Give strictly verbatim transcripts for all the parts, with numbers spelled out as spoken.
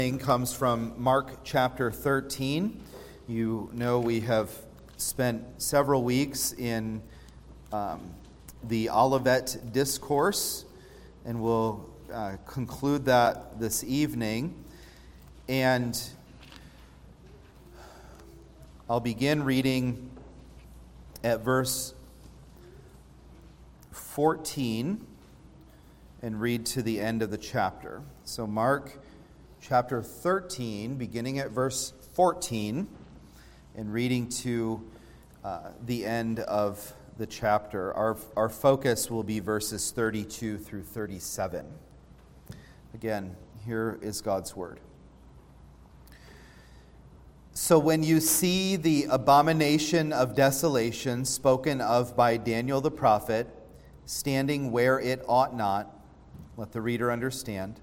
Comes from Mark chapter thirteen. You know we have spent several weeks in um, the Olivet Discourse, and we'll uh, conclude that this evening. And I'll begin reading at verse fourteen and read to the end of the chapter. So Mark chapter thirteen, beginning at verse fourteen, and reading to uh, the end of the chapter. Our, our focus will be verses thirty-two through thirty-seven. Again, here is God's word. So when you see the abomination of desolation spoken of by Daniel the prophet, standing where it ought not, let the reader understand.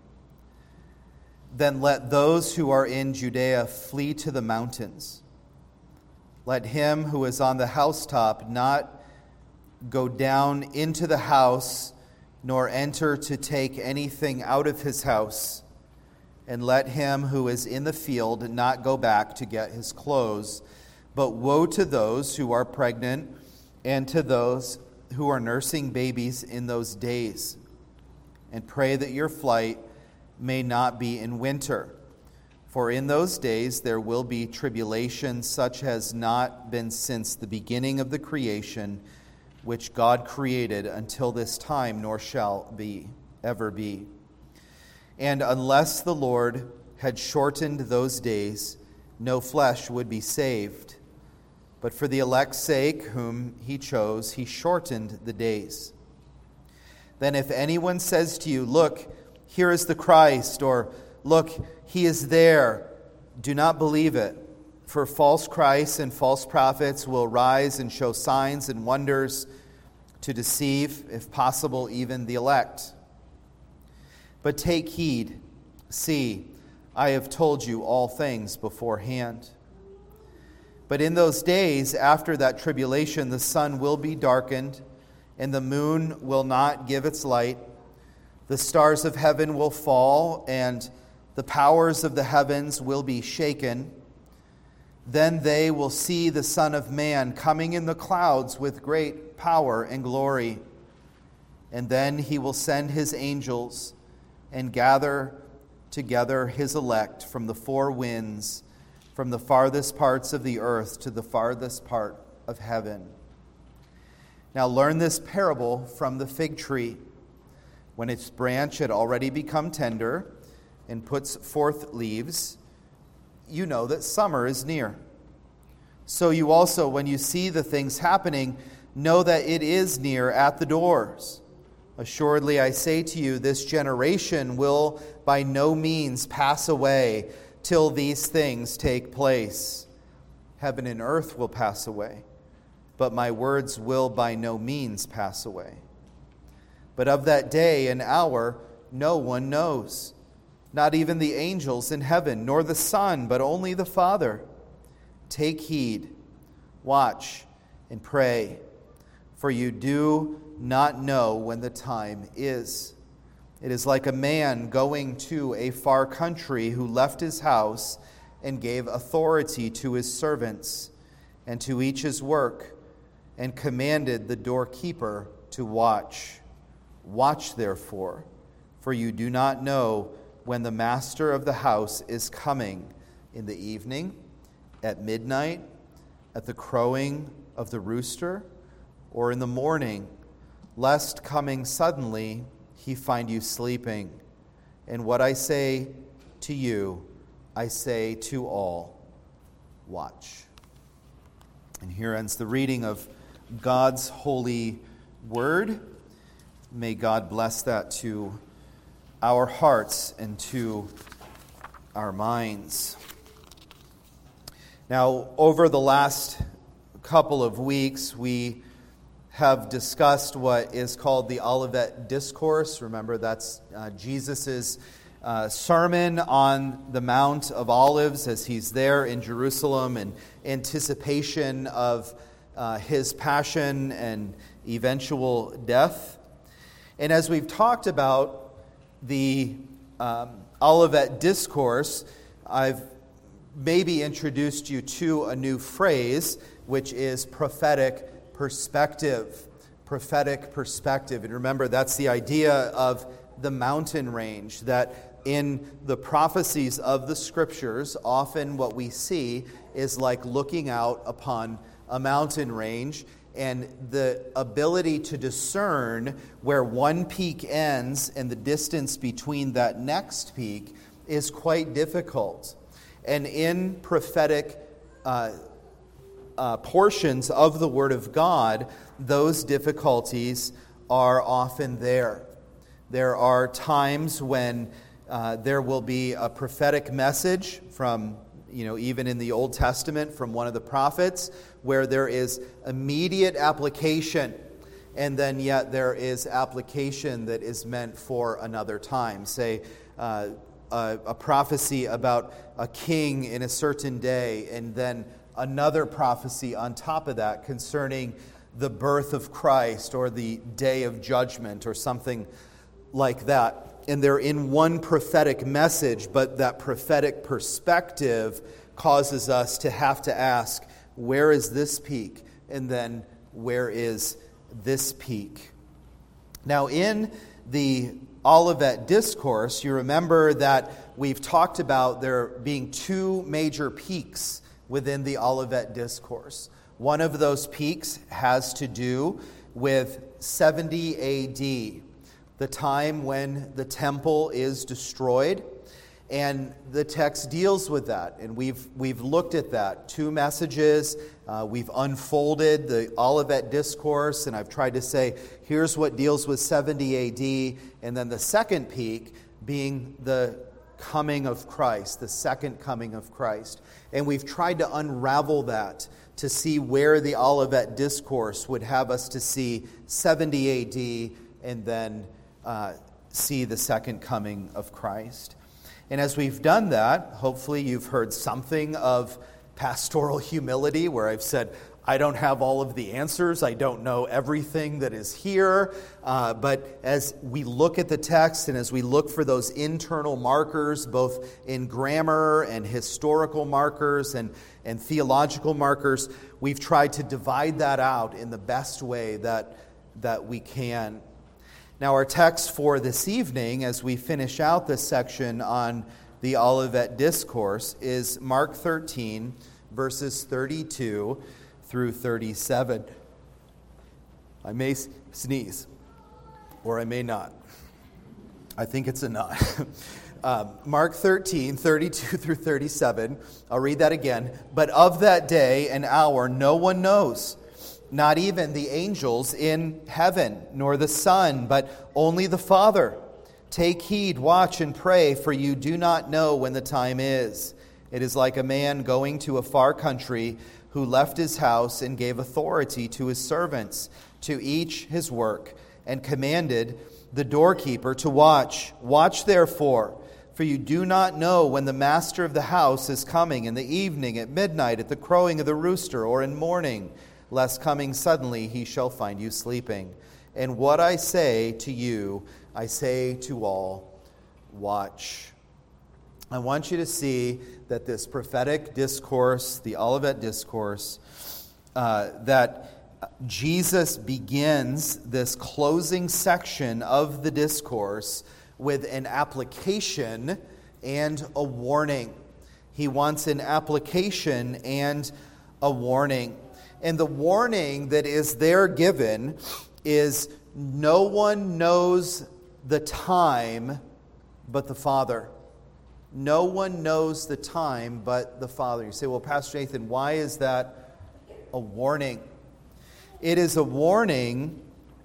Then let those who are in Judea flee to the mountains. Let him who is on the housetop not go down into the house, nor enter to take anything out of his house. And let him who is in the field not go back to get his clothes. But woe to those who are pregnant and to those who are nursing babies in those days. And pray that your flight may not be in winter. For in those days there will be tribulation such as not been since the beginning of the creation, which God created until this time, nor shall be, ever be. And unless the Lord had shortened those days, no flesh would be saved. But for the elect's sake, whom he chose, he shortened the days. Then if anyone says to you, look, here is the Christ, or look, he is there, do not believe it. For false Christs and false prophets will rise and show signs and wonders to deceive, if possible, even the elect. But take heed, see, I have told you all things beforehand. But in those days, after that tribulation, the sun will be darkened, and the moon will not give its light. The stars of heaven will fall, and the powers of the heavens will be shaken. Then they will see the Son of Man coming in the clouds with great power and glory. And then he will send his angels and gather together his elect from the four winds, from the farthest parts of the earth to the farthest part of heaven. Now learn this parable from the fig tree. When its branch had already become tender and puts forth leaves, you know that summer is near. So you also, when you see the things happening, know that it is near at the doors. Assuredly, I say to you, this generation will by no means pass away till these things take place. Heaven and earth will pass away, but my words will by no means pass away. But of that day and hour no one knows, not even the angels in heaven, nor the Son, but only the Father. Take heed, watch, and pray, for you do not know when the time is. It is like a man going to a far country who left his house and gave authority to his servants and to each his work, and commanded the doorkeeper to watch. Watch, therefore, for you do not know when the master of the house is coming, in the evening, at midnight, at the crowing of the rooster, or in the morning, lest coming suddenly he find you sleeping. And what I say to you, I say to all, watch. And here ends the reading of God's holy word. May God bless that to our hearts and to our minds. Now, over the last couple of weeks, we have discussed what is called the Olivet Discourse. Remember, that's uh, Jesus' uh, sermon on the Mount of Olives as he's there in Jerusalem in anticipation of uh, his passion and eventual death. And as we've talked about the um, Olivet Discourse, I've maybe introduced you to a new phrase, which is prophetic perspective. Prophetic perspective. And remember, that's the idea of the mountain range, that in the prophecies of the Scriptures, often what we see is like looking out upon a mountain range, and the ability to discern where one peak ends and the distance between that next peak is quite difficult. And in prophetic uh, uh, portions of the Word of God, those difficulties are often there. There are times when uh, there will be a prophetic message from, you know, even in the Old Testament from one of the prophets, where there is immediate application, and then yet there is application that is meant for another time. Say, uh, a, a prophecy about a king in a certain day, and then another prophecy on top of that concerning the birth of Christ or the day of judgment or something like that. And they're in one prophetic message, but that prophetic perspective causes us to have to ask, where is this peak? And then where is this peak? Now, in the Olivet Discourse, you remember that we've talked about there being two major peaks within the Olivet Discourse. One of those peaks has to do with seventy A D, the time when the temple is destroyed. And the text deals with that, and we've we've looked at that. Two messages, uh, we've unfolded the Olivet Discourse, and I've tried to say, here's what deals with seventy A D, and then the second peak being the coming of Christ, the second coming of Christ. And we've tried to unravel that to see where the Olivet Discourse would have us to see seventy A D and then uh, see the second coming of Christ. And as we've done that, hopefully you've heard something of pastoral humility, where I've said, I don't have all of the answers. I don't know everything that is here. Uh, but as we look at the text and as we look for those internal markers, both in grammar and historical markers and, and theological markers, we've tried to divide that out in the best way that, that we can. Now, our text for this evening, as we finish out this section on the Olivet Discourse, is Mark thirteen, verses thirty-two through thirty-seven. I may sneeze, or I may not. I think it's a not. um, Mark thirteen, thirty-two through thirty-seven. I'll read that again. But of that day and hour no one knows, not even the angels in heaven, nor the Son, but only the Father. Take heed, watch, and pray, for you do not know when the time is. It is like a man going to a far country, who left his house and gave authority to his servants, to each his work, and commanded the doorkeeper to watch. Watch therefore, for you do not know when the master of the house is coming, in the evening, at midnight, at the crowing of the rooster, or in morning, lest coming suddenly he shall find you sleeping. And what I say to you, I say to all, watch. I want you to see that this prophetic discourse, the Olivet Discourse, uh, that Jesus begins this closing section of the discourse with an application and a warning. He wants an application and a warning. And the warning that is there given is, no one knows the time but the Father. No one knows the time but the Father. You say, well, Pastor Nathan, why is that a warning? It is a warning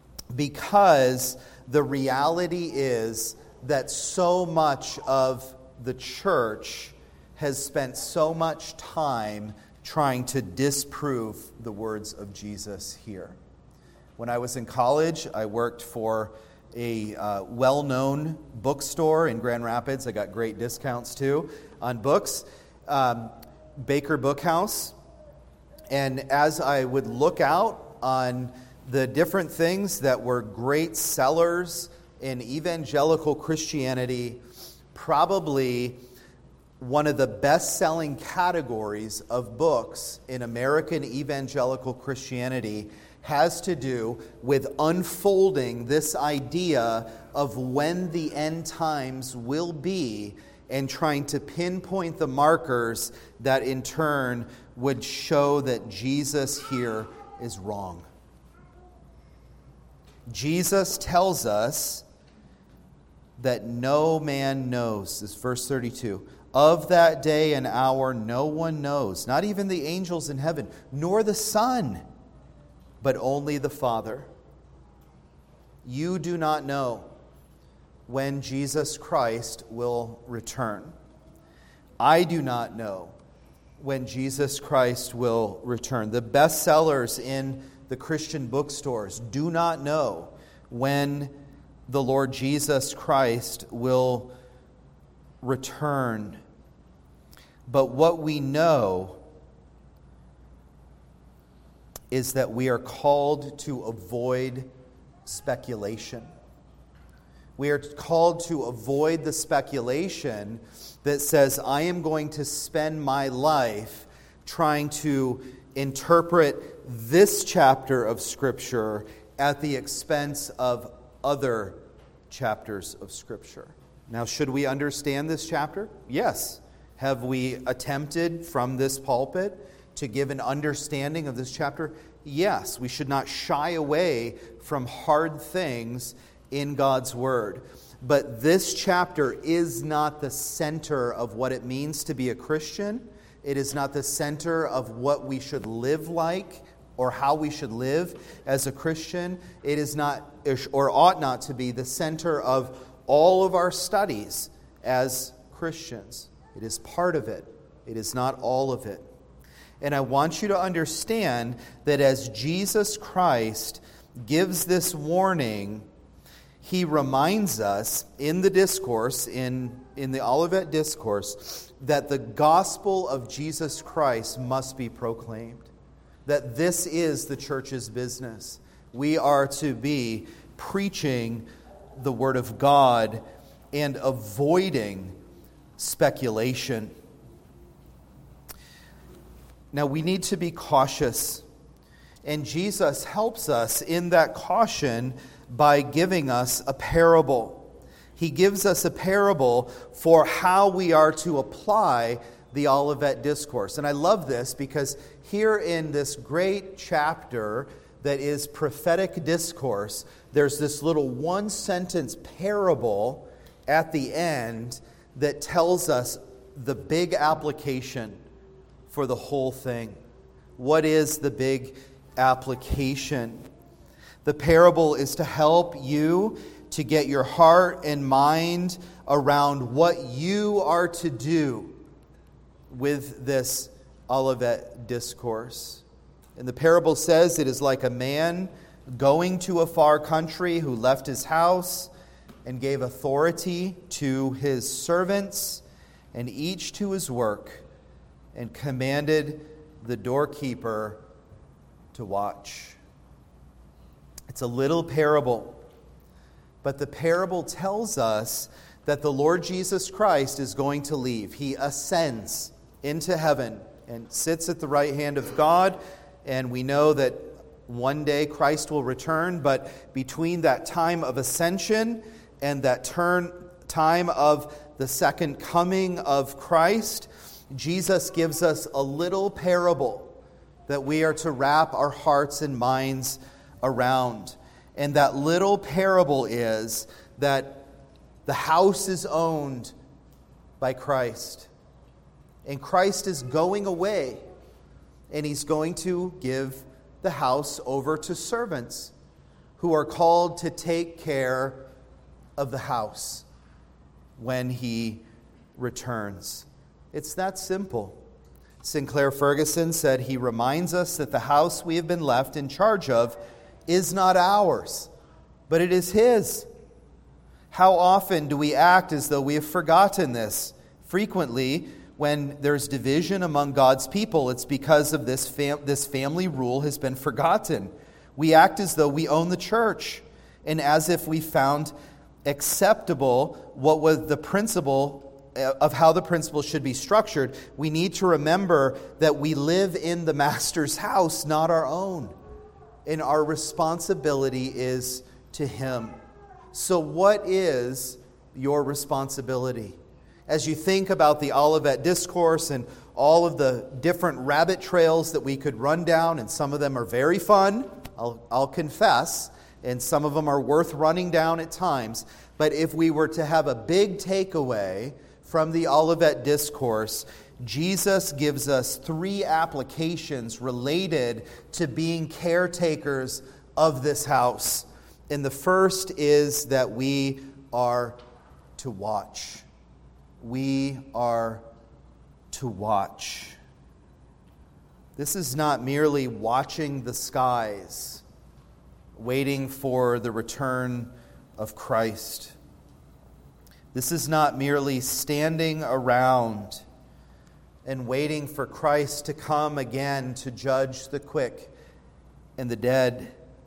because the reality is that so much of the church has spent so much time trying to disprove the words of Jesus here. When I was in college, I worked for a uh, well-known bookstore in Grand Rapids. I got great discounts too on books, um, Baker Bookhouse. And as I would look out on the different things that were great sellers in evangelical Christianity, probably one of the best-selling categories of books in American evangelical Christianity has to do with unfolding this idea of when the end times will be and trying to pinpoint the markers that in turn would show that Jesus here is wrong. Jesus tells us that no man knows, this is verse thirty-two, of that day and hour no one knows, not even the angels in heaven, nor the Son, but only the Father. You do not know when Jesus Christ will return. I do not know when Jesus Christ will return. The bestsellers in the Christian bookstores do not know when the Lord Jesus Christ will return. But what we know is that we are called to avoid speculation. We are called to avoid the speculation that says, I am going to spend my life trying to interpret this chapter of Scripture at the expense of other chapters of Scripture. Now, should we understand this chapter? Yes. Have we attempted from this pulpit to give an understanding of this chapter? Yes. We should not shy away from hard things in God's Word. But this chapter is not the center of what it means to be a Christian. It is not the center of what we should live like or how we should live as a Christian. It is not, or ought not to be, the center of all of our studies as Christians. It is part of it. It is not all of it. And I want you to understand that as Jesus Christ gives this warning, he reminds us in the discourse, in, in the Olivet Discourse, that the gospel of Jesus Christ must be proclaimed. That this is the church's business. We are to be preaching the Word of God and avoiding speculation. Now, we need to be cautious. And Jesus helps us in that caution by giving us a parable. He gives us a parable for how we are to apply the Olivet Discourse. And I love this because here in this great chapter that is prophetic discourse, there's this little one-sentence parable at the end that tells us the big application for the whole thing. What is the big application? The parable is to help you to get your heart and mind around what you are to do with this Olivet Discourse. And the parable says it is like a man going to a far country who left his house and gave authority to his servants and each to his work, and commanded the doorkeeper to watch. It's a little parable, but the parable tells us that the Lord Jesus Christ is going to leave. He ascends into heaven and sits at the right hand of God, and we know that one day Christ will return, but between that time of ascension and that turn time of the second coming of Christ, Jesus gives us a little parable that we are to wrap our hearts and minds around. And that little parable is that the house is owned by Christ. And Christ is going away, and he's going to give the house over to servants who are called to take care of the house when he returns. It's that simple. Sinclair Ferguson said he reminds us that the house we have been left in charge of is not ours, but it is his. How often do we act as though we have forgotten this? Frequently, when there's division among God's people, it's because of this fam- this family rule has been forgotten. We act as though we own the church, and as if we found acceptable what was the principle of how the principle should be structured, we need to remember that we live in the Master's house, not our own. And our responsibility is to Him. So what is your responsibility? As you think about the Olivet Discourse and all of the different rabbit trails that we could run down, and some of them are very fun, I'll, I'll confess, and some of them are worth running down at times. But if we were to have a big takeaway from the Olivet Discourse, Jesus gives us three applications related to being caretakers of this house. And the first is that we are to watch. We are to watch. This is not merely watching the skies, waiting for the return of Christ. This is not merely standing around and waiting for Christ to come again to judge the quick and the dead.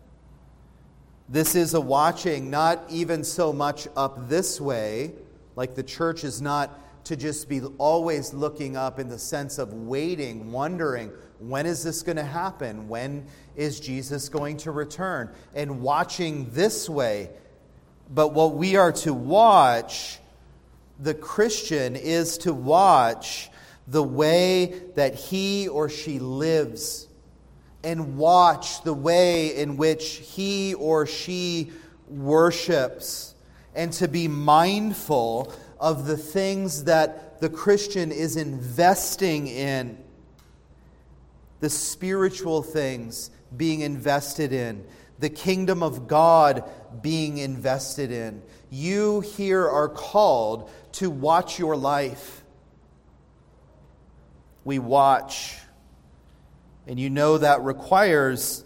This is a watching, not even so much up this way, like the church is not to just be always looking up in the sense of waiting, wondering, when is this going to happen? When is Jesus going to return? And watching this way. But what we are to watch, the Christian is to watch the way that he or she lives, and watch the way in which he or she worships, and to be mindful of the things that the Christian is investing in, the spiritual things being invested in, the kingdom of God being invested in. You here are called to watch your life. We watch. And you know that requires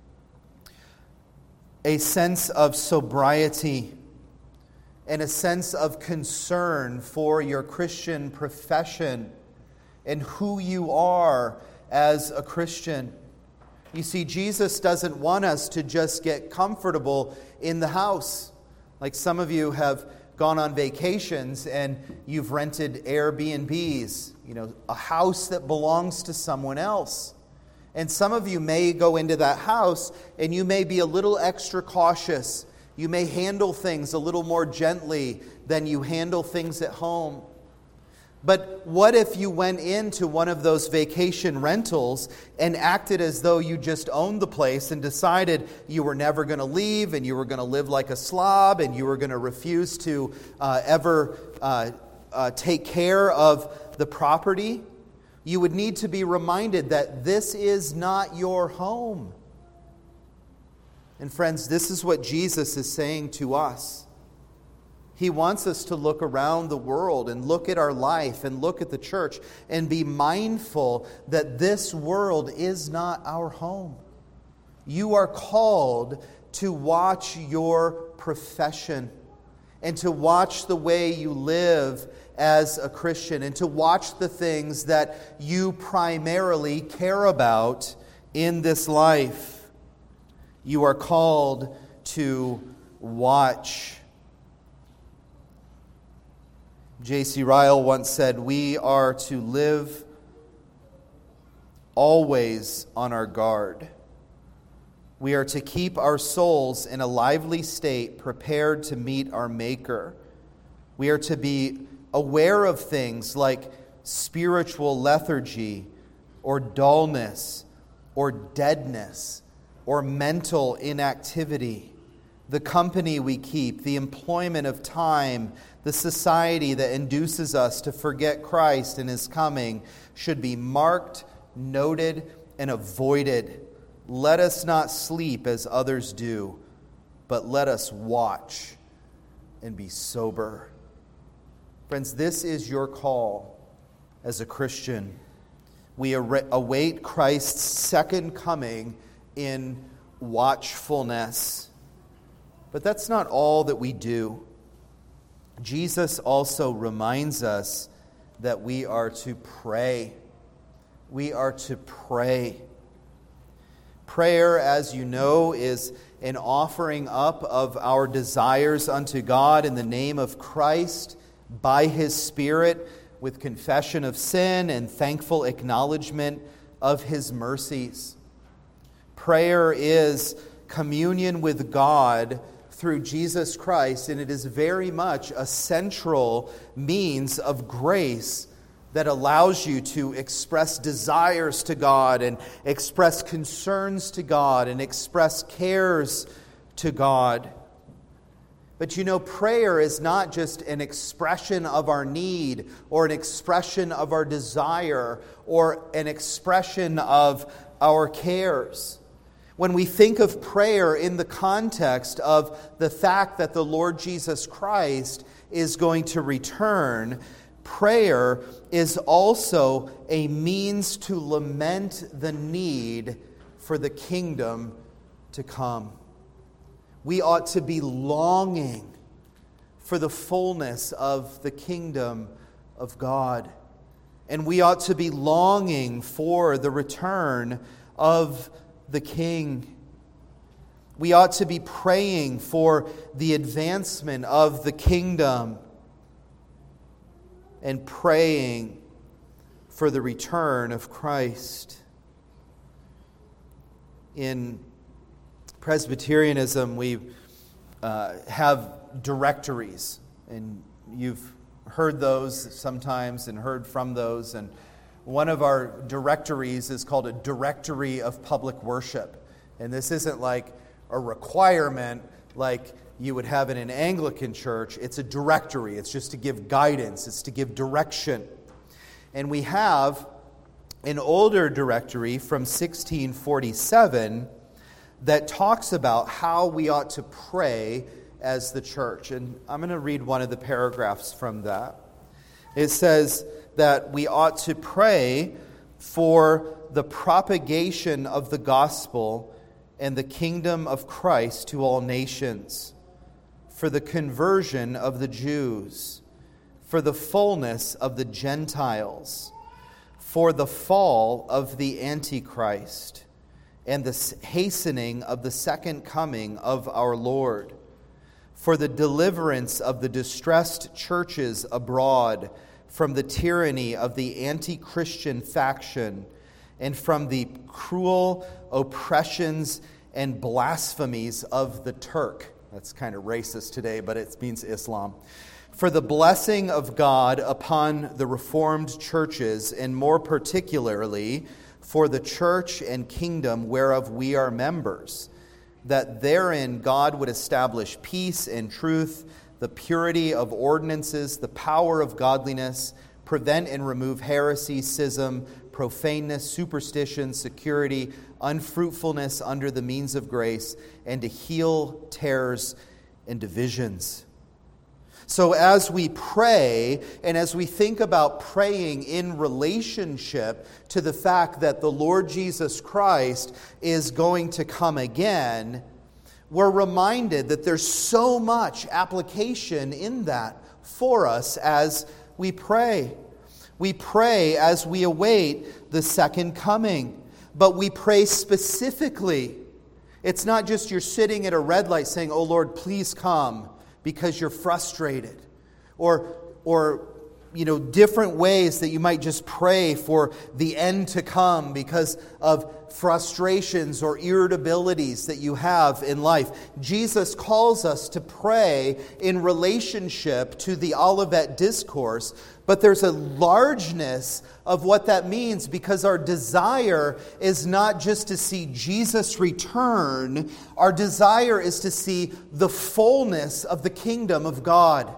a sense of sobriety and a sense of concern for your Christian profession and who you are as a Christian. You see, Jesus doesn't want us to just get comfortable in the house. Like some of you have gone on vacations and you've rented Airbnbs, you know, a house that belongs to someone else. And some of you may go into that house and you may be a little extra cautious. You may handle things a little more gently than you handle things at home. But what if you went into one of those vacation rentals and acted as though you just owned the place and decided you were never going to leave and you were going to live like a slob and you were going to refuse to uh, ever uh, uh, take care of the property? You would need to be reminded that this is not your home. And friends, this is what Jesus is saying to us. He wants us to look around the world and look at our life and look at the church and be mindful that this world is not our home. You are called to watch your profession and to watch the way you live as a Christian and to watch the things that you primarily care about in this life. You are called to watch. J C Ryle once said, "We are to live always on our guard. We are to keep our souls in a lively state, prepared to meet our Maker. We are to be aware of things like spiritual lethargy or dullness or deadness or mental inactivity, the company we keep, the employment of time, the society that induces us to forget Christ and His coming should be marked, noted, and avoided. Let us not sleep as others do, but let us watch and be sober." Friends, this is your call as a Christian. We await Christ's second coming in watchfulness. But that's not all that we do. Jesus also reminds us that we are to pray. We are to pray. Prayer, as you know, is an offering up of our desires unto God in the name of Christ by His Spirit, with confession of sin and thankful acknowledgement of His mercies. Prayer is communion with God through Jesus Christ, and it is very much a central means of grace that allows you to express desires to God and express concerns to God and express cares to God. But you know, prayer is not just an expression of our need or an expression of our desire or an expression of our cares. When we think of prayer in the context of the fact that the Lord Jesus Christ is going to return, prayer is also a means to lament the need for the kingdom to come. We ought to be longing for the fullness of the kingdom of God. And we ought to be longing for the return of the King. We ought to be praying for the advancement of the kingdom and praying for the return of Christ. In Presbyterianism, we uh, have directories, and you've heard those sometimes and heard from those. And one of our directories is called a directory of public worship. And this isn't like a requirement like you would have in an Anglican church. It's a directory. It's just to give guidance. It's to give direction. And we have an older directory from sixteen forty-seven that talks about how we ought to pray as the church. And I'm going to read one of the paragraphs from that. It says that we ought to pray for the propagation of the gospel and the kingdom of Christ to all nations, for the conversion of the Jews, for the fullness of the Gentiles, for the fall of the Antichrist, and the hastening of the second coming of our Lord, for the deliverance of the distressed churches abroad from the tyranny of the anti-Christian faction, and from the cruel oppressions and blasphemies of the Turk. That's kind of racist today, but it means Islam. For the blessing of God upon the Reformed churches, and more particularly for the church and kingdom whereof we are members, that therein God would establish peace and truth, the purity of ordinances, the power of godliness, prevent and remove heresy, schism, profaneness, superstition, security, unfruitfulness under the means of grace, and to heal terrors and divisions. So as we pray, and as we think about praying in relationship to the fact that the Lord Jesus Christ is going to come again, we're reminded that there's so much application in that for us as we pray. We pray as we await the second coming, but we pray specifically. It's not just you're sitting at a red light saying, "Oh Lord, please come," because you're frustrated, or or you know, different ways that you might just pray for the end to come because of frustrations or irritabilities that you have in life. Jesus calls us to pray in relationship to the Olivet Discourse, but there's a largeness of what that means because our desire is not just to see Jesus return. Our desire is to see the fullness of the kingdom of God.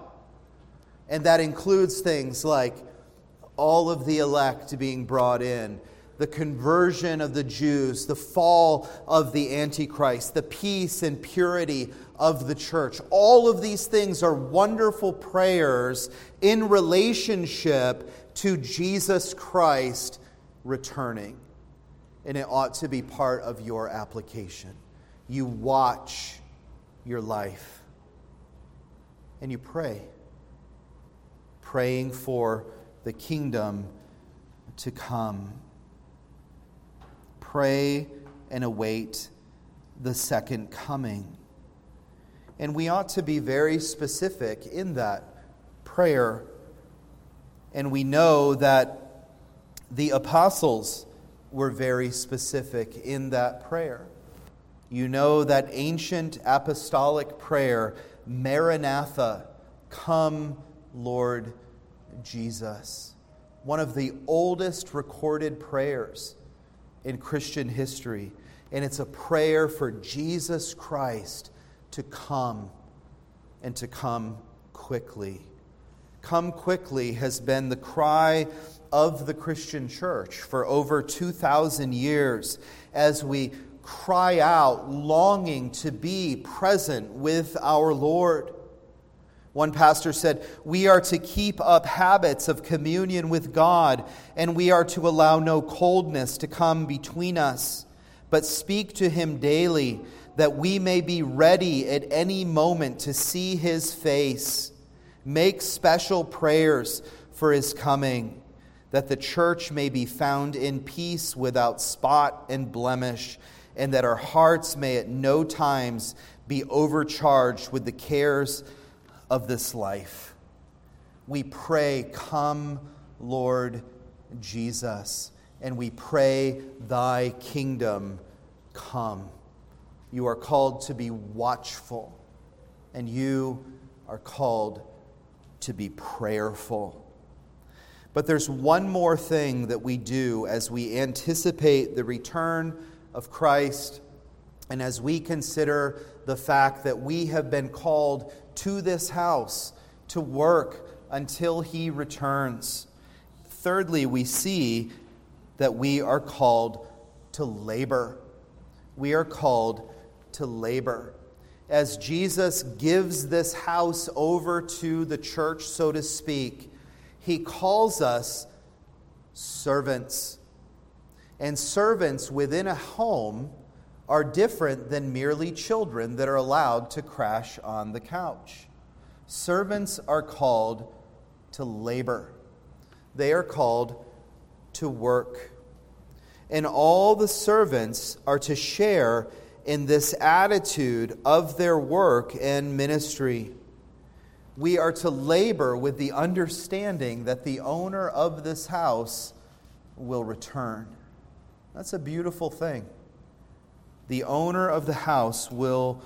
And that includes things like all of the elect being brought in, the conversion of the Jews, the fall of the Antichrist, the peace and purity of the church. All of these things are wonderful prayers in relationship to Jesus Christ returning. And it ought to be part of your application. You watch your life and you pray. Praying for the kingdom to come. Pray and await the second coming. And we ought to be very specific in that prayer. And we know that the apostles were very specific in that prayer. You know that ancient apostolic prayer, Maranatha, come, Lord Jesus. One of the oldest recorded prayers in Christian history. And it's a prayer for Jesus Christ to come and to come quickly. Come quickly has been the cry of the Christian church for over two thousand years as we cry out, longing to be present with our Lord. One pastor said, we are to keep up habits of communion with God, and we are to allow no coldness to come between us, but speak to Him daily, that we may be ready at any moment to see His face. Make special prayers for His coming, that the church may be found in peace without spot and blemish, and that our hearts may at no times be overcharged with the cares of this life. We pray, come, Lord Jesus, and we pray, thy kingdom come. You are called to be watchful, and you are called to be prayerful. But there's one more thing that we do as we anticipate the return of Christ, and as we consider the fact that we have been called to this house to work until He returns. Thirdly, we see that we are called to labor. We are called to labor. As Jesus gives this house over to the church, so to speak, He calls us servants. And servants within a home are different than merely children that are allowed to crash on the couch. Servants are called to labor. They are called to work. And all the servants are to share in this attitude of their work and ministry. We are to labor with the understanding that the owner of this house will return. That's a beautiful thing. The owner of the house will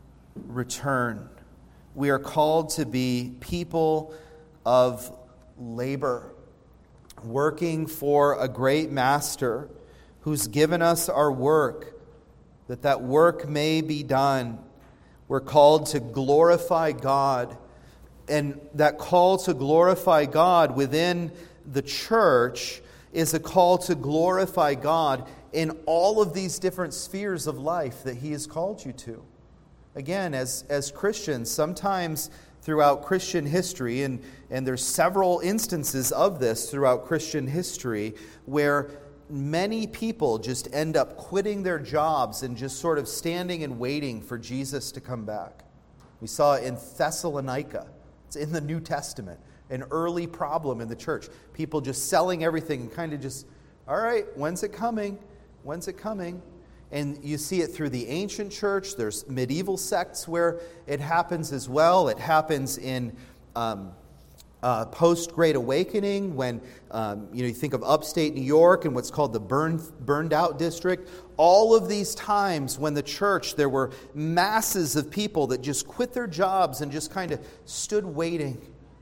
return. We are called to be people of labor, working for a great master who's given us our work, that that work may be done. We're called to glorify God. And that call to glorify God within the church is a call to glorify God in all of these different spheres of life that He has called you to. Again, as, as Christians, sometimes throughout Christian history, and, and there's several instances of this throughout Christian history, where many people just end up quitting their jobs and just sort of standing and waiting for Jesus to come back. We saw it in Thessalonica. It's in the New Testament. An early problem in the church. People just selling everything and kind of just, all right, when's it coming? When's it coming? And you see it through the ancient church. There's medieval sects where it happens as well. It happens in um, uh, post-Great Awakening when um, you know you think of upstate New York and what's called the burned, burned out district. All of these times when the church, there were masses of people that just quit their jobs and just kind of stood waiting.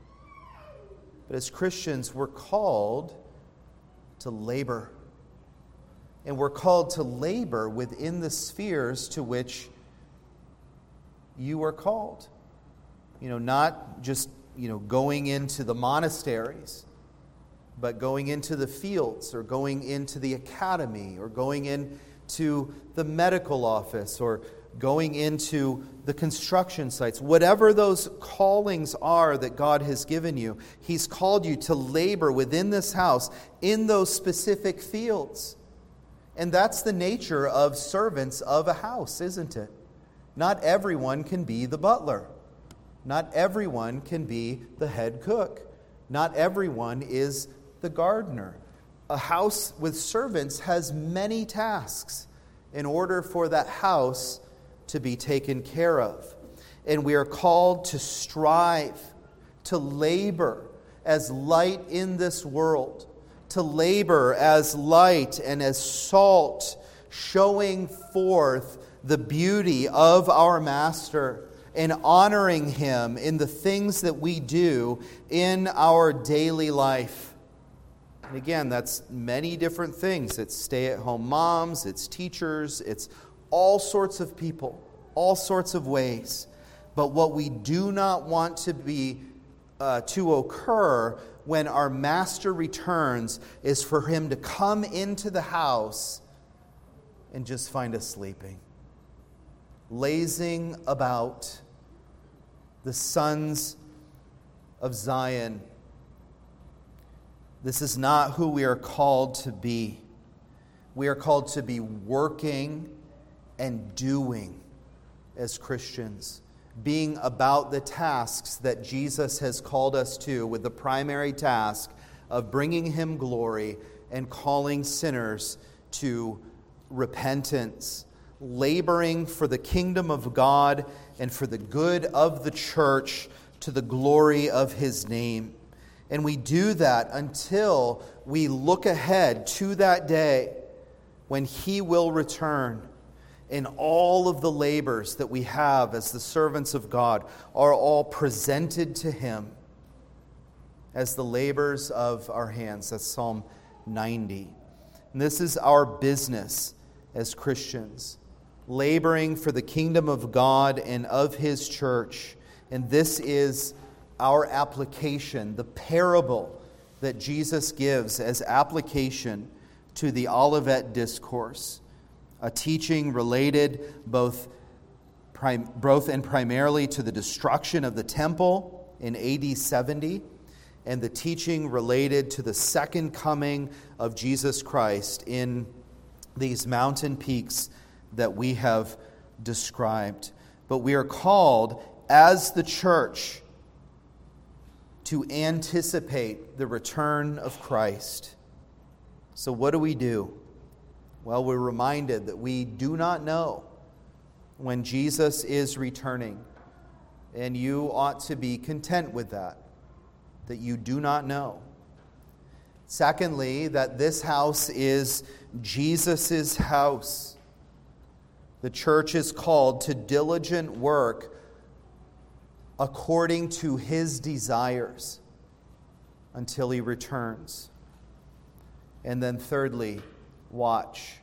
But as Christians, we're called to labor. And we're called to labor within the spheres to which you are called. You know, not just, you know, going into the monasteries, but going into the fields or going into the academy or going into the medical office or going into the construction sites. Whatever those callings are that God has given you, He's called you to labor within this house in those specific fields. And that's the nature of servants of a house, isn't it? Not everyone can be the butler. Not everyone can be the head cook. Not everyone is the gardener. A house with servants has many tasks. in order for that house to be taken care of. And we are called to strive, to labor as light in this world, to labor as light and as salt, showing forth the beauty of our Master and honoring Him in the things that we do in our daily life. And again, that's many different things. It's stay-at-home moms, it's teachers, it's all sorts of people, all sorts of ways. But what we do not want to be uh, to occur when our Master returns is for Him to come into the house and just find us sleeping, lazing about, the sons of Zion. This is not who we are called to be. We are called to be working and doing as Christians, being about the tasks that Jesus has called us to, with the primary task of bringing Him glory and calling sinners to repentance, laboring for the kingdom of God and for the good of the church to the glory of His name. And we do that until we look ahead to that day when He will return, and all of the labors that we have as the servants of God are all presented to Him as the labors of our hands. That's Psalm ninety. And this is our business as Christians, laboring for the kingdom of God and of His church. And this is our application, the parable that Jesus gives as application to the Olivet Discourse, a teaching related both, prim- both and primarily to the destruction of the temple in A D seventy, and the teaching related to the second coming of Jesus Christ in these mountain peaks that we have described. But we are called as the church to anticipate the return of Christ. So what do we do? Well, we're reminded that we do not know when Jesus is returning. And you ought to be content with that, that you do not know. Secondly, that this house is Jesus' house. The church is called to diligent work according to His desires until He returns. And then thirdly, watch,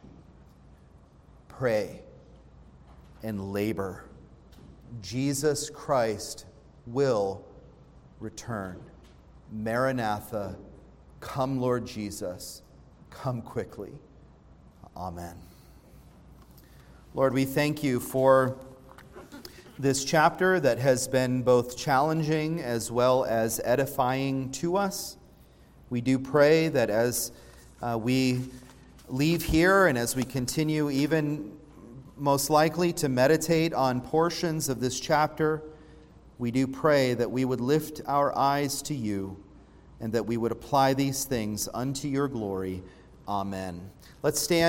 pray, and labor. Jesus Christ will return. Maranatha, come Lord Jesus, come quickly. Amen. Lord, we thank You for this chapter that has been both challenging as well as edifying to us. We do pray that as uh, we leave here and as we continue even most likely to meditate on portions of this chapter, we do pray that we would lift our eyes to You and that we would apply these things unto Your glory. Amen. Let's stand.